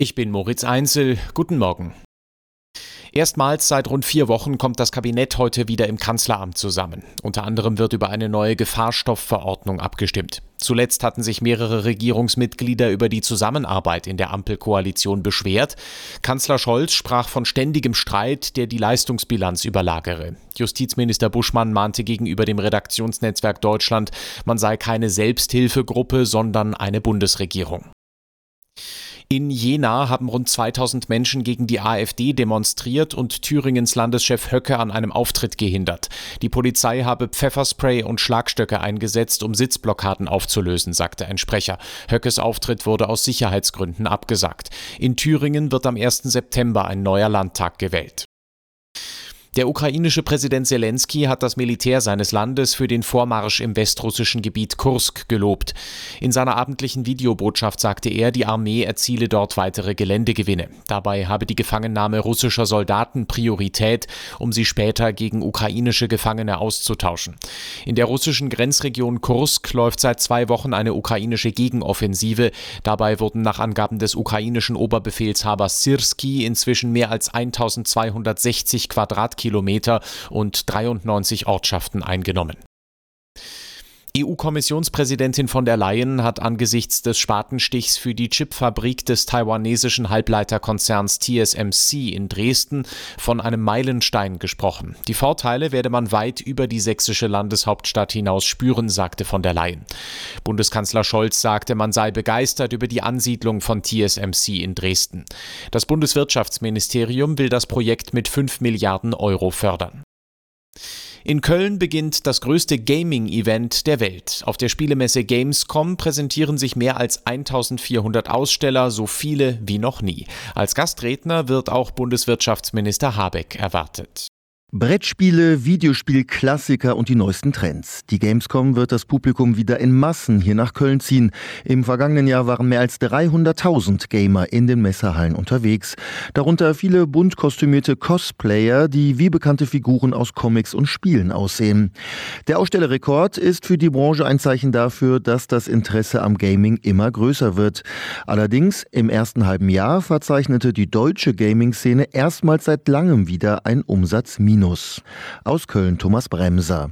Ich bin Moritz Einzel. Guten Morgen. Erstmals seit rund 4 Wochen kommt das Kabinett heute wieder im Kanzleramt zusammen. Unter anderem wird über eine neue Gefahrstoffverordnung abgestimmt. Zuletzt hatten sich mehrere Regierungsmitglieder über die Zusammenarbeit in der Ampelkoalition beschwert. Kanzler Scholz sprach von ständigem Streit, der die Leistungsbilanz überlagere. Justizminister Buschmann mahnte gegenüber dem Redaktionsnetzwerk Deutschland, man sei keine Selbsthilfegruppe, sondern eine Bundesregierung. In Jena haben rund 2000 Menschen gegen die AfD demonstriert und Thüringens Landeschef Höcke an einem Auftritt gehindert. Die Polizei habe Pfefferspray und Schlagstöcke eingesetzt, um Sitzblockaden aufzulösen, sagte ein Sprecher. Höckes Auftritt wurde aus Sicherheitsgründen abgesagt. In Thüringen wird am 1. September ein neuer Landtag gewählt. Der ukrainische Präsident Selenskyj hat das Militär seines Landes für den Vormarsch im westrussischen Gebiet Kursk gelobt. In seiner abendlichen Videobotschaft sagte er, die Armee erziele dort weitere Geländegewinne. Dabei habe die Gefangennahme russischer Soldaten Priorität, um sie später gegen ukrainische Gefangene auszutauschen. In der russischen Grenzregion Kursk läuft seit 2 Wochen eine ukrainische Gegenoffensive. Dabei wurden nach Angaben des ukrainischen Oberbefehlshabers Syrskij inzwischen mehr als 1260 Quadratkilometer und 93 Ortschaften eingenommen. EU-Kommissionspräsidentin von der Leyen hat angesichts des Spatenstichs für die Chipfabrik des taiwanesischen Halbleiterkonzerns TSMC in Dresden von einem Meilenstein gesprochen. Die Vorteile werde man weit über die sächsische Landeshauptstadt hinaus spüren, sagte von der Leyen. Bundeskanzler Scholz sagte, man sei begeistert über die Ansiedlung von TSMC in Dresden. Das Bundeswirtschaftsministerium will das Projekt mit 5 Milliarden Euro fördern. In Köln beginnt das größte Gaming-Event der Welt. Auf der Spielemesse Gamescom präsentieren sich mehr als 1400 Aussteller, so viele wie noch nie. Als Gastredner wird auch Bundeswirtschaftsminister Habeck erwartet. Brettspiele, Videospielklassiker und die neuesten Trends. Die Gamescom wird das Publikum wieder in Massen hier nach Köln ziehen. Im vergangenen Jahr waren mehr als 300.000 Gamer in den Messehallen unterwegs. Darunter viele bunt kostümierte Cosplayer, die wie bekannte Figuren aus Comics und Spielen aussehen. Der Ausstellerrekord ist für die Branche ein Zeichen dafür, dass das Interesse am Gaming immer größer wird. Allerdings im ersten halben Jahr verzeichnete die deutsche Gaming-Szene erstmals seit langem wieder ein Umsatzminus. Aus Köln Thomas Bremser.